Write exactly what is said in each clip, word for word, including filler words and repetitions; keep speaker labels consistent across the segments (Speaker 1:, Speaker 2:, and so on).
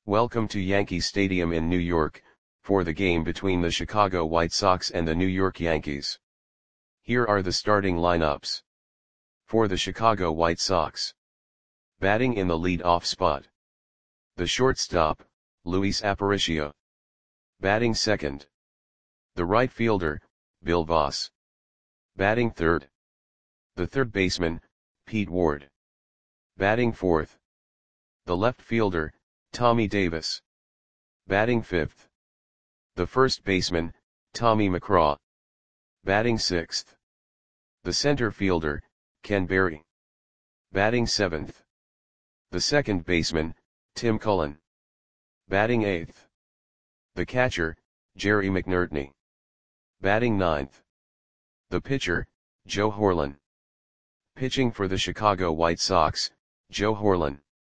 Speaker 1: Welcome to Yankee Stadium in New York, for the game between the Chicago White Sox and the New York Yankees. Here are the starting lineups. For the Chicago White Sox. Batting in the lead-off spot. The shortstop, Luis Aparicio. Batting second. The right fielder, Bill Voss. Batting third. The third baseman, Pete Ward. Batting fourth. The left fielder, Tommy Davis. Batting fifth. The first baseman, Tommy McCraw. Batting sixth. The center fielder, Ken Berry. Batting seventh. The second baseman, Tim Cullen. Batting eighth. The catcher, Jerry McNertney. Batting ninth. The pitcher, Joe Horlen. Pitching for the Chicago White Sox, Joe Horlen.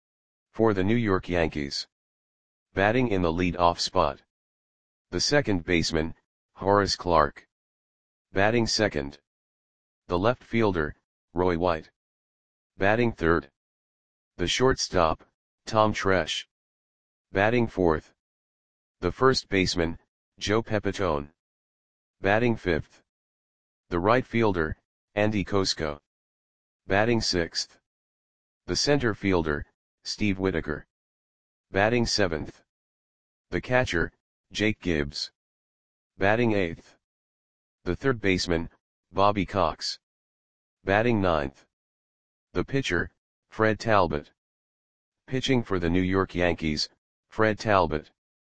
Speaker 1: For the New York Yankees. Batting in the lead-off spot. The second baseman, Horace Clarke. Batting second. The left fielder, Roy White. Batting third. The shortstop, Tom Tresh. Batting fourth. The first baseman, Joe Pepitone. Batting fifth. The right fielder, Andy Kosko. Batting sixth. The center fielder, Steve Whitaker. Batting seventh. The catcher, Jake Gibbs. Batting eighth. The third baseman, Bobby Cox. Batting ninth. The pitcher, Fred Talbot. Pitching for the New York Yankees, Fred Talbot.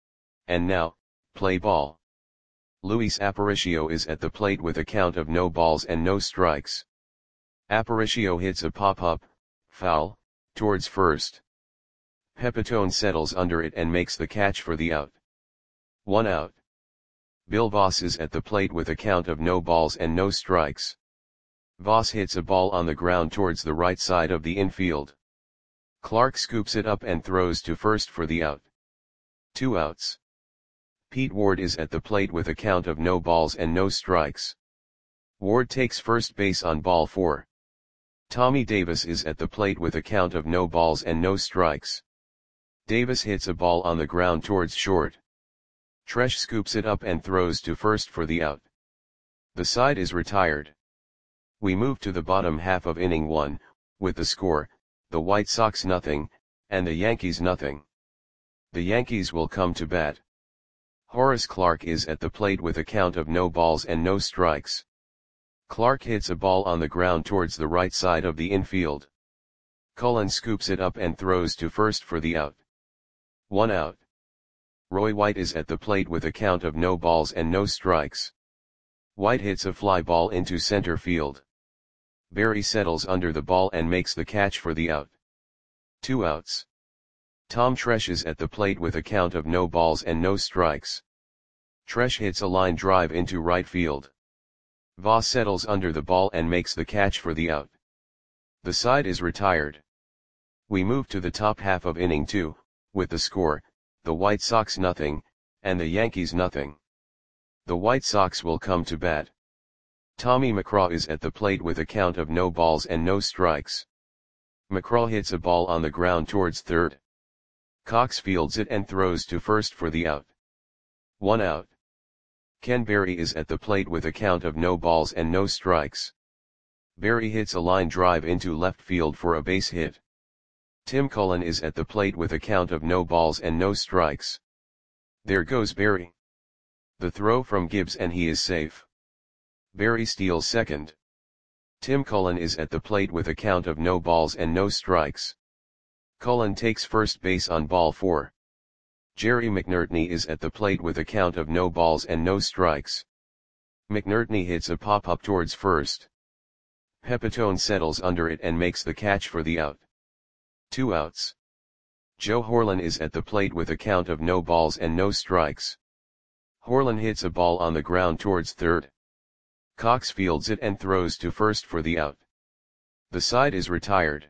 Speaker 1: And now, play ball. Luis Aparicio is at the plate with a count of no balls and no strikes. Aparicio hits a pop-up, foul, towards first. Pepitone settles under it and makes the catch for the out. One out. Bill Voss is at the plate with a count of no balls and no strikes. Voss hits a ball on the ground towards the right side of the infield. Clarke scoops it up and throws to first for the out. Two outs. Pete Ward is at the plate with a count of no balls and no strikes. Ward takes first base on ball four. Tommy Davis is at the plate with a count of no balls and no strikes. Davis hits a ball on the ground towards short. Tresh scoops it up and throws to first for the out. The side is retired. We move to the bottom half of inning one, with the score, the White Sox nothing, and the Yankees nothing. The Yankees will come to bat. Horace Clarke is at the plate with a count of no balls and no strikes. Clarke hits a ball on the ground towards the right side of the infield. Cullen scoops it up and throws to first for the out. One out. Roy White is at the plate with a count of no balls and no strikes. White hits a fly ball into center field. Berry settles under the ball and makes the catch for the out. Two outs. Tom Tresh is at the plate with a count of no balls and no strikes. Tresh hits a line drive into right field. Voss settles under the ball and makes the catch for the out. The side is retired. We move to the top half of inning two, with the score, the White Sox nothing, and the Yankees nothing. The White Sox will come to bat. Tommy McCraw is at the plate with a count of no balls and no strikes. McCraw hits a ball on the ground towards third. Cox fields it and throws to first for the out. One out. Ken Berry is at the plate with a count of no balls and no strikes. Berry hits a line drive into left field for a base hit. Tim Cullen is at the plate with a count of no balls and no strikes. There goes Berry. The throw from Gibbs and he is safe. Berry steals second. Tim Cullen is at the plate with a count of no balls and no strikes. Cullen takes first base on ball four. Jerry McNertney is at the plate with a count of no balls and no strikes. McNertney hits a pop-up towards first. Pepitone settles under it and makes the catch for the out. Two outs. Joe Horlen is at the plate with a count of no balls and no strikes. Horlen hits a ball on the ground towards third. Cox fields it and throws to first for the out. The side is retired.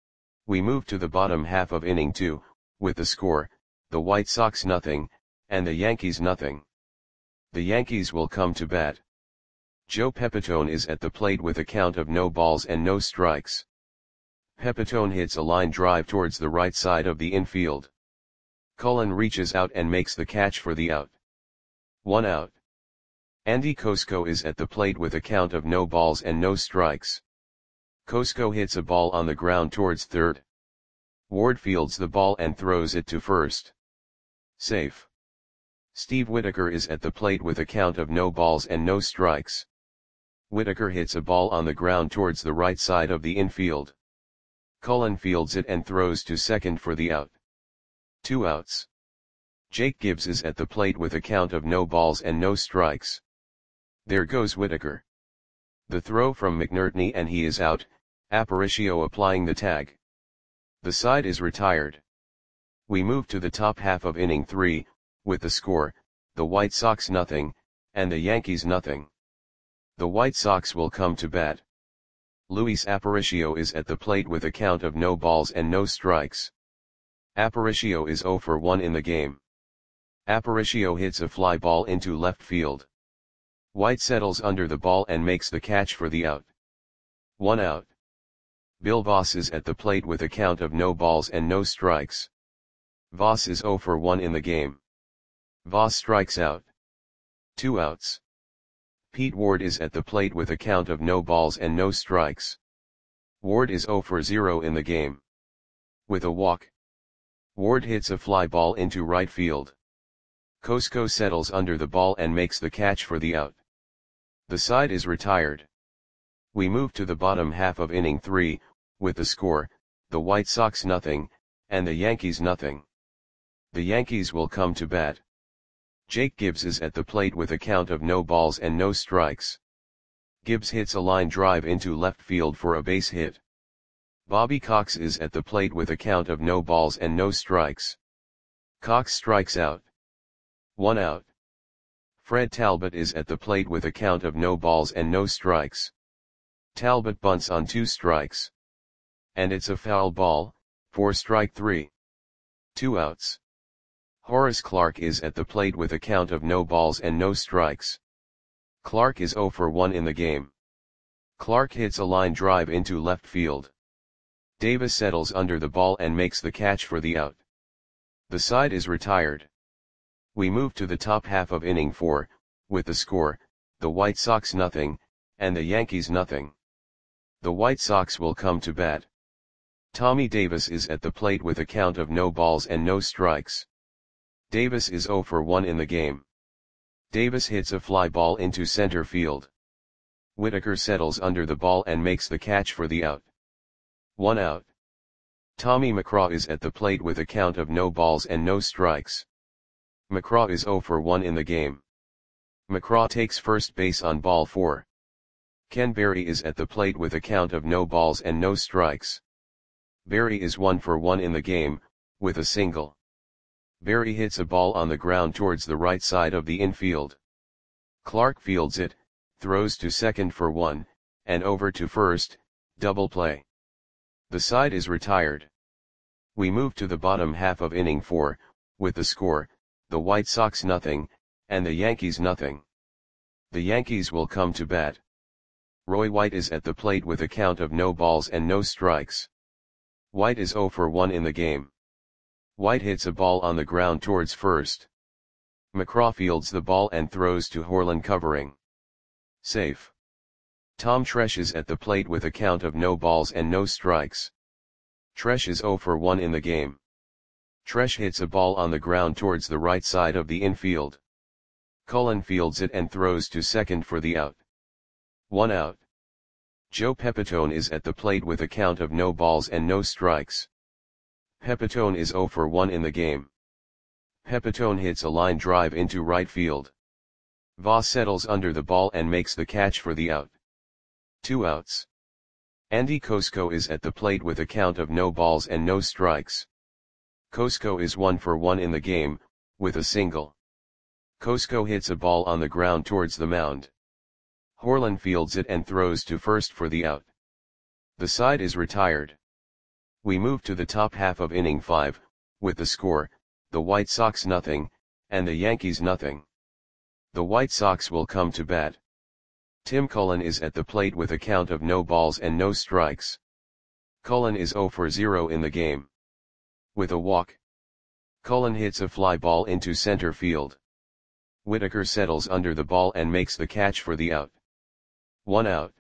Speaker 1: We move to the bottom half of inning two, with the score, the White Sox nothing, and the Yankees nothing. The Yankees will come to bat. Joe Pepitone is at the plate with a count of no balls and no strikes. Pepitone hits a line drive towards the right side of the infield. Cullen reaches out and makes the catch for the out. One out. Andy Kosko is at the plate with a count of no balls and no strikes. Kosko hits a ball on the ground towards third. Ward fields the ball and throws it to first. Safe. Steve Whitaker is at the plate with a count of no balls and no strikes. Whitaker hits a ball on the ground towards the right side of the infield. Cullen fields it and throws to second for the out. Two outs. Jake Gibbs is at the plate with a count of no balls and no strikes. There goes Whitaker. The throw from McNertney and he is out, Aparicio applying the tag. The side is retired. We move to the top half of inning three, with the score, the White Sox nothing, and the Yankees nothing. The White Sox will come to bat. Luis Aparicio is at the plate with a count of no balls and no strikes. Aparicio is zero for one in the game. Aparicio hits a fly ball into left field. White settles under the ball and makes the catch for the out. One out. Bill Voss is at the plate with a count of no balls and no strikes. Voss is zero for one in the game. Voss strikes out. Two outs. Pete Ward is at the plate with a count of no balls and no strikes. Ward is zero for zero in the game. With a walk. Ward hits a fly ball into right field. Kosko settles under the ball and makes the catch for the out. The side is retired. We move to the bottom half of inning three, with the score, the White Sox nothing, and the Yankees nothing. The Yankees will come to bat. Jake Gibbs is at the plate with a count of no balls and no strikes. Gibbs hits a line drive into left field for a base hit. Bobby Cox is at the plate with a count of no balls and no strikes. Cox strikes out. One out. Fred Talbot is at the plate with a count of no balls and no strikes. Talbot bunts on two strikes. And it's a foul ball, for strike three. Two outs. Horace Clarke is at the plate with a count of no balls and no strikes. Clarke is zero for one in the game. Clarke hits a line drive into left field. Davis settles under the ball and makes the catch for the out. The side is retired. We move to the top half of inning four, with the score, the White Sox nothing, and the Yankees nothing. The White Sox will come to bat. Tommy Davis is at the plate with a count of no balls and no strikes. Davis is zero for one in the game. Davis hits a fly ball into center field. Whitaker settles under the ball and makes the catch for the out. One out. Tommy McCraw is at the plate with a count of no balls and no strikes. McCraw is zero for one in the game. McCraw takes first base on ball four. Ken Berry is at the plate with a count of no balls and no strikes. Berry is one for one in the game, with a single. Berry hits a ball on the ground towards the right side of the infield. Clarke fields it, throws to second for one, and over to first, double play. The side is retired. We move to the bottom half of inning four, with the score, the White Sox nothing, and the Yankees nothing. The Yankees will come to bat. Roy White is at the plate with a count of no balls and no strikes. White is zero for one in the game. White hits a ball on the ground towards first. McCraw fields the ball and throws to Horlen covering. Safe. Tom Tresh is at the plate with a count of no balls and no strikes. Tresh is zero for one in the game. Tresh hits a ball on the ground towards the right side of the infield. Cullen fields it and throws to second for the out. One out. Joe Pepitone is at the plate with a count of no balls and no strikes. Pepitone is zero for one in the game. Pepitone hits a line drive into right field. Voss settles under the ball and makes the catch for the out. Two outs. Andy Kosko is at the plate with a count of no balls and no strikes. Kosko is one for one in the game, with a single. Kosko hits a ball on the ground towards the mound. Horlen fields it and throws to first for the out. The side is retired. We move to the top half of inning five, with the score, the White Sox nothing, and the Yankees nothing. The White Sox will come to bat. Tim Cullen is at the plate with a count of no balls and no strikes. Cullen is zero for zero in the game. With a walk. Cullen hits a fly ball into center field. Whitaker settles under the ball and makes the catch for the out. One out.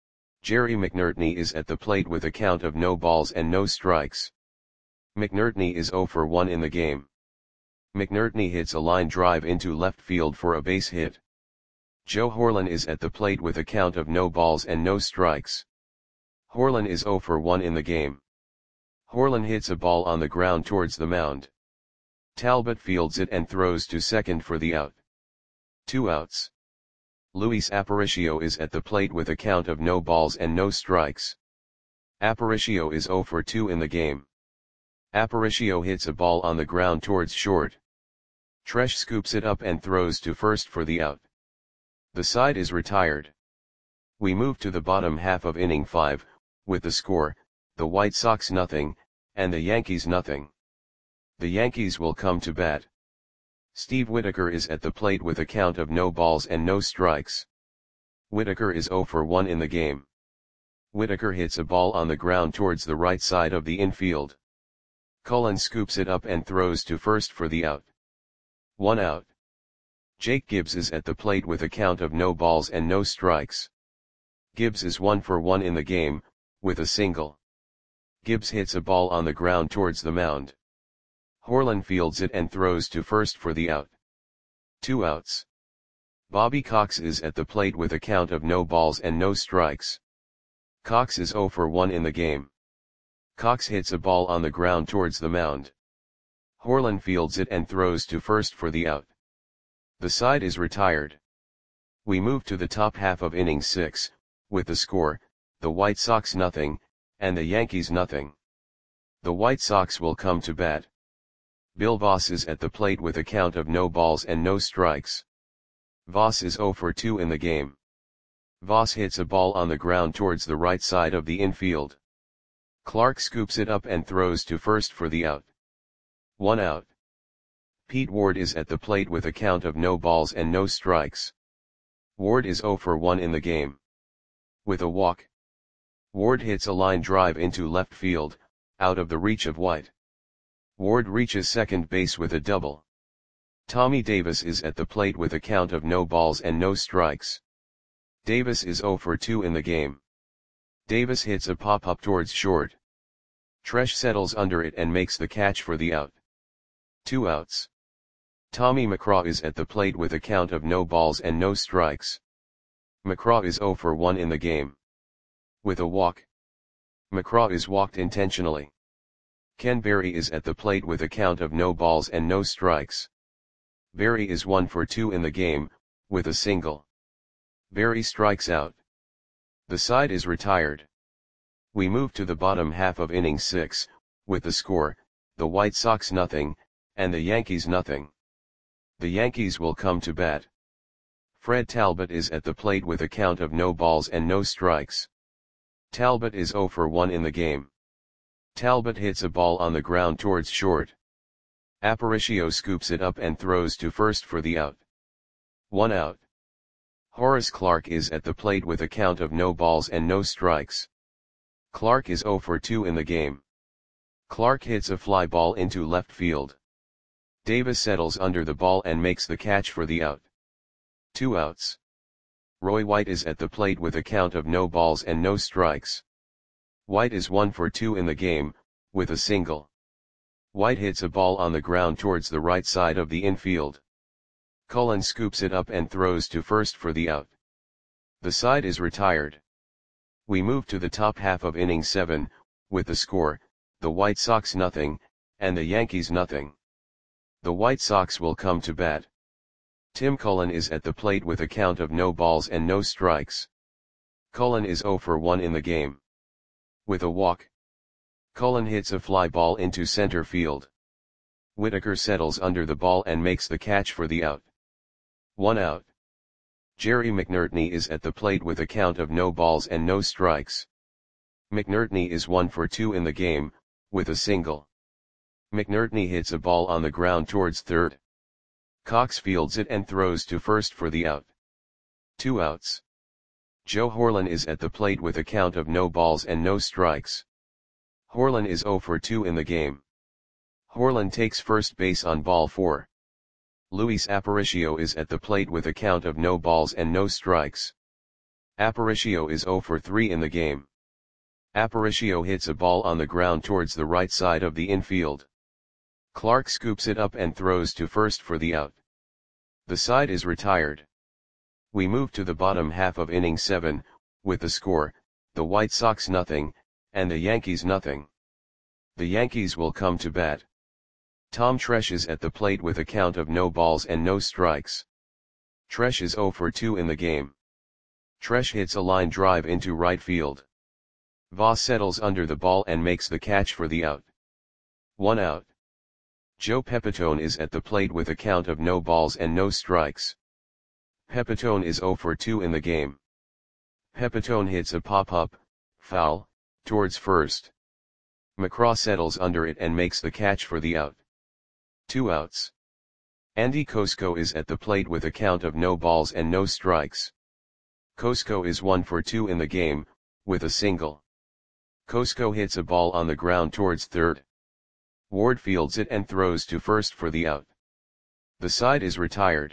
Speaker 1: Jerry McNertney is at the plate with a count of no balls and no strikes. McNertney is zero for one in the game. McNertney hits a line drive into left field for a base hit. Joe Horlen is at the plate with a count of no balls and no strikes. Horlen is zero for one in the game. Horlen hits a ball on the ground towards the mound. Talbot fields it and throws to second for the out. Two outs. Luis Aparicio is at the plate with a count of no balls and no strikes. Aparicio is zero for two in the game. Aparicio hits a ball on the ground towards short. Tresh scoops it up and throws to first for the out. The side is retired. We move to the bottom half of inning five, with the score, the White Sox nothing, and the Yankees nothing. The Yankees will come to bat. Steve Whitaker is at the plate with a count of no balls and no strikes. Whitaker is zero for one in the game. Whitaker hits a ball on the ground towards the right side of the infield. Cullen scoops it up and throws to first for the out. One out. Jake Gibbs is at the plate with a count of no balls and no strikes. Gibbs is one for one in the game, with a single. Gibbs hits a ball on the ground towards the mound. Horlen fields it and throws to first for the out. Two outs. Bobby Cox is at the plate with a count of no balls and no strikes. Cox is zero for one in the game. Cox hits a ball on the ground towards the mound. Horlen fields it and throws to first for the out. The side is retired. We move to the top half of inning six, with the score, the White Sox nothing, and the Yankees nothing. The White Sox will come to bat. Bill Voss is at the plate with a count of no balls and no strikes. Voss is zero for two in the game. Voss hits a ball on the ground towards the right side of the infield. Clark scoops it up and throws to first for the out. One out. Pete Ward is at the plate with a count of no balls and no strikes. Ward is zero for one in the game. With a walk. Ward hits a line drive into left field, out of the reach of White. Ward reaches second base with a double. Tommy Davis is at the plate with a count of no balls and no strikes. Davis is zero for two in the game. Davis hits a pop-up towards short. Tresh settles under it and makes the catch for the out. Two outs. Tommy McCraw is at the plate with a count of no balls and no strikes. McCraw is zero for one in the game. With a walk. McCraw is walked intentionally. Ken Berry is at the plate with a count of no balls and no strikes. Berry is one for two in the game, with a single. Berry strikes out. The side is retired. We move to the bottom half of inning six, with the score, the White Sox nothing, and the Yankees nothing. The Yankees will come to bat. Fred Talbot is at the plate with a count of no balls and no strikes. Talbot is zero for one in the game. Talbot hits a ball on the ground towards short. Aparicio scoops it up and throws to first for the out. One out. Horace Clarke is at the plate with a count of no balls and no strikes. Clarke is zero for two in the game. Clarke hits a fly ball into left field. Davis settles under the ball and makes the catch for the out. Two outs. Roy White is at the plate with a count of no balls and no strikes. White is one for two in the game, with a single. White hits a ball on the ground towards the right side of the infield. Cullen scoops it up and throws to first for the out. The side is retired. We move to the top half of inning seven, with the score, the White Sox nothing, and the Yankees nothing. The White Sox will come to bat. Tim Cullen is at the plate with a count of no balls and no strikes. Cullen is zero for one in the game. With a walk. Cullen hits a fly ball into center field. Whitaker settles under the ball and makes the catch for the out. One out. Jerry McNertney is at the plate with a count of no balls and no strikes. McNertney is one for two in the game, with a single. McNertney hits a ball on the ground towards third. Cox fields it and throws to first for the out. Two outs. Joe Horlen is at the plate with a count of no balls and no strikes. Horlen is zero for two in the game. Horland takes first base on ball four. Luis Aparicio is at the plate with a count of no balls and no strikes. Aparicio is zero for three in the game. Aparicio hits a ball on the ground towards the right side of the infield. Clark scoops it up and throws to first for the out. The side is retired. We move to the bottom half of inning seven, with the score, the White Sox nothing, and the Yankees nothing. The Yankees will come to bat. Tom Tresh is at the plate with a count of no balls and no strikes. Tresh is zero for two in the game. Tresh hits a line drive into right field. Voss settles under the ball and makes the catch for the out. One out. Joe Pepitone is at the plate with a count of no balls and no strikes. Pepitone is zero for two in the game. Pepitone hits a pop-up, foul, towards first. McCraw settles under it and makes the catch for the out. Two outs. Andy Cosco is at the plate with a count of no balls and no strikes. Cosco is one for two in the game, with a single. Cosco hits a ball on the ground towards third. Ward fields it and throws to first for the out. The side is retired.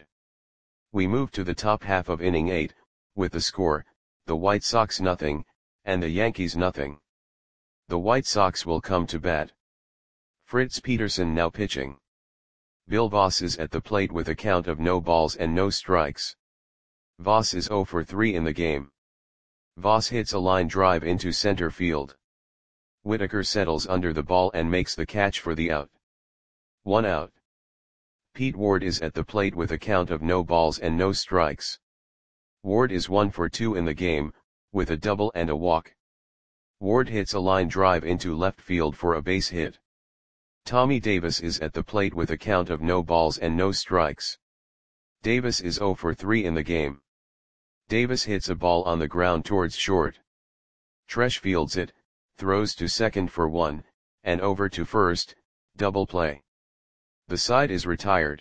Speaker 1: We move to the top half of inning eight, with the score, the White Sox nothing, and the Yankees nothing. The White Sox will come to bat. Fritz Peterson now pitching. Bill Voss is at the plate with a count of no balls and no strikes. Voss is zero for three in the game. Voss hits a line drive into center field. Whitaker settles under the ball and makes the catch for the out. One out. Pete Ward is at the plate with a count of no balls and no strikes. Ward is one for two in the game, with a double and a walk. Ward hits a line drive into left field for a base hit. Tommy Davis is at the plate with a count of no balls and no strikes. Davis is zero for three in the game. Davis hits a ball on the ground towards short. Tresh fields it, throws to second for one, and over to first, double play. The side is retired.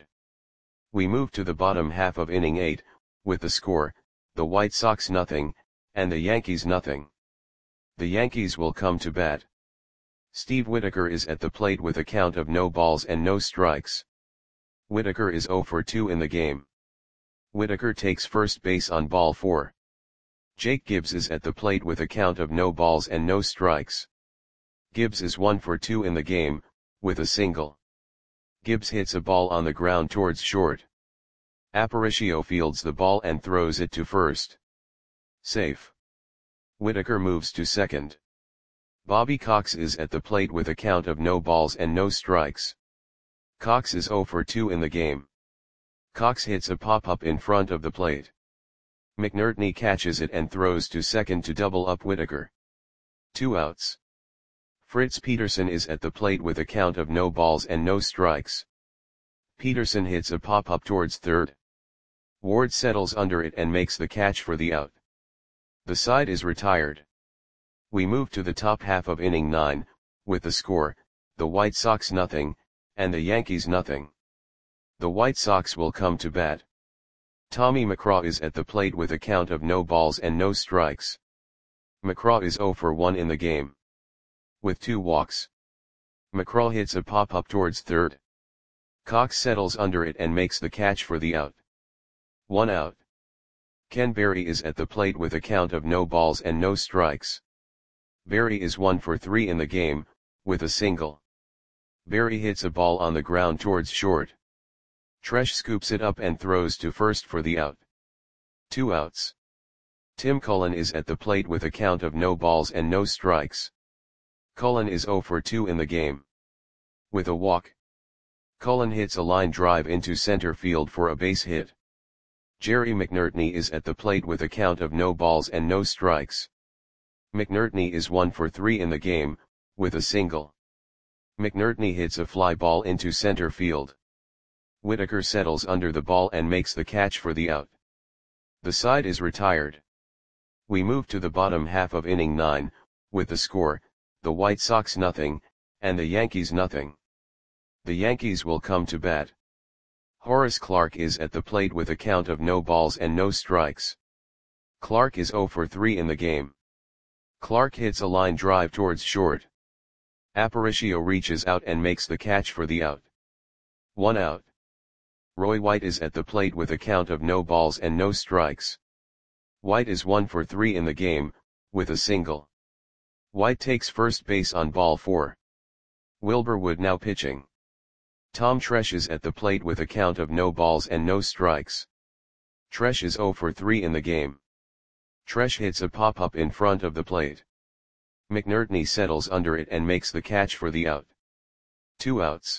Speaker 1: We move to the bottom half of inning eight, with the score, the White Sox nothing, and the Yankees nothing. The Yankees will come to bat. Steve Whitaker is at the plate with a count of no balls and no strikes. Whitaker is zero for two in the game. Whitaker takes first base on ball four. Jake Gibbs is at the plate with a count of no balls and no strikes. Gibbs is one for two in the game, with a single. Gibbs hits a ball on the ground towards short. Aparicio fields the ball and throws it to first. Safe. Whitaker moves to second. Bobby Cox is at the plate with a count of no balls and no strikes. Cox is zero for two in the game. Cox hits a pop-up in front of the plate. McNertney catches it and throws to second to double up Whitaker. Two outs. Fritz Peterson is at the plate with a count of no balls and no strikes. Peterson hits a pop-up towards third. Ward settles under it and makes the catch for the out. The side is retired. We move to the top half of inning nine, with the score, the White Sox nothing, and the Yankees nothing. The White Sox will come to bat. Tommy McCraw is at the plate with a count of no balls and no strikes. McCraw is zero for one in the game. With two walks. McCraw hits a pop-up towards third. Cox settles under it and makes the catch for the out. One out. Ken Berry is at the plate with a count of no balls and no strikes. Berry is one for three in the game, with a single. Berry hits a ball on the ground towards short. Tresh scoops it up and throws to first for the out. Two outs. Tim Cullen is at the plate with a count of no balls and no strikes. Cullen is zero for two in the game. With a walk. Cullen hits a line drive into center field for a base hit. Jerry McNertney is at the plate with a count of no balls and no strikes. McNertney is one for three in the game, with a single. McNertney hits a fly ball into center field. Whitaker settles under the ball and makes the catch for the out. The side is retired. We move to the bottom half of inning nine, with the score, the White Sox nothing, and the Yankees nothing. The Yankees will come to bat. Horace Clarke is at the plate with a count of no balls and no strikes. Clarke is zero for three in the game. Clarke hits a line drive towards short. Aparicio reaches out and makes the catch for the out. One out. Roy White is at the plate with a count of no balls and no strikes. White is one for three in the game, with a single. White takes first base on ball four. Wilbur Wood now pitching. Tom Tresh is at the plate with a count of no balls and no strikes. Tresh is zero for three in the game. Tresh hits a pop-up in front of the plate. McNertney settles under it and makes the catch for the out. Two outs.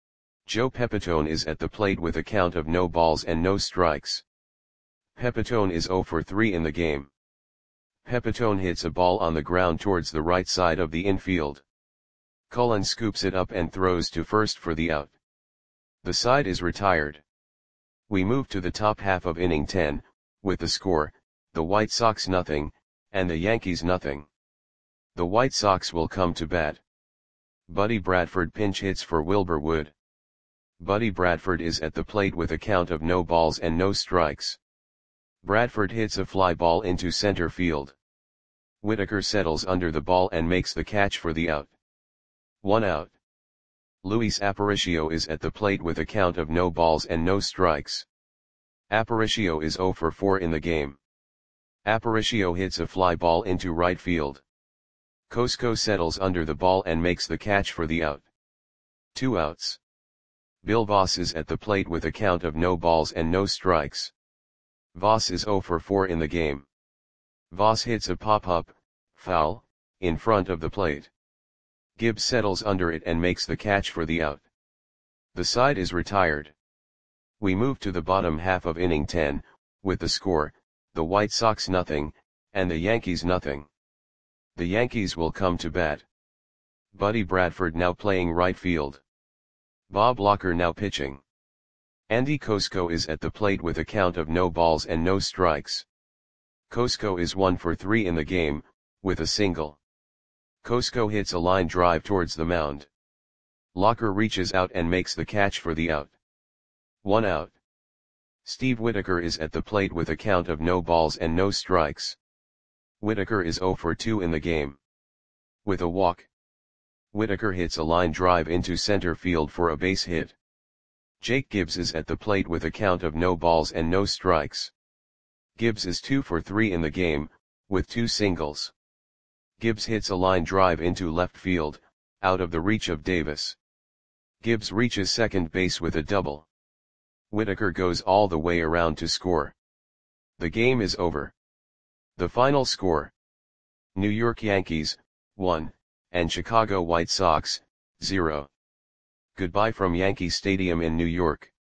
Speaker 1: Joe Pepitone is at the plate with a count of no balls and no strikes. Pepitone is zero for three in the game. Pepitone hits a ball on the ground towards the right side of the infield. Cullen scoops it up and throws to first for the out. The side is retired. We move to the top half of inning ten, with the score, the White Sox nothing, and the Yankees nothing. The White Sox will come to bat. Buddy Bradford pinch hits for Wilbur Wood. Buddy Bradford is at the plate with a count of no balls and no strikes. Bradford hits a fly ball into center field. Whitaker settles under the ball and makes the catch for the out. One out. Luis Aparicio is at the plate with a count of no balls and no strikes. Aparicio is zero for four in the game. Aparicio hits a fly ball into right field. Cosco settles under the ball and makes the catch for the out. Two outs. Bill Voss is at the plate with a count of no balls and no strikes. Voss is zero for four in the game. Voss hits a pop-up, foul, in front of the plate. Gibbs settles under it and makes the catch for the out. The side is retired. We move to the bottom half of inning ten, with the score, the White Sox nothing, and the Yankees nothing. The Yankees will come to bat. Buddy Bradford now playing right field. Bob Locker now pitching. Andy Cosco is at the plate with a count of no balls and no strikes. Cosco is one for three in the game, with a single. Cosco hits a line drive towards the mound. Locker reaches out and makes the catch for the out. One out. Steve Whitaker is at the plate with a count of no balls and no strikes. Whitaker is zero for two in the game. With a walk. Whitaker hits a line drive into center field for a base hit. Jake Gibbs is at the plate with a count of no balls and no strikes. Gibbs is two for three in the game, with two singles. Gibbs hits a line drive into left field, out of the reach of Davis. Gibbs reaches second base with a double. Whitaker goes all the way around to score. The game is over. The final score: New York Yankees, one, and Chicago White Sox, zero. Goodbye from Yankee Stadium in New York.